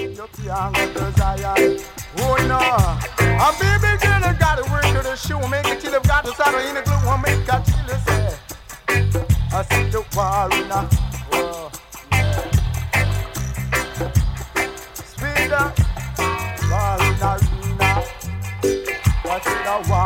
You can't get the Zion. Oh no. A baby girl has got to work to the shoe, make it till you've got to saddle in the glue and make a chill, say. I see the war in a war. Speed up, war in arena. I see the war.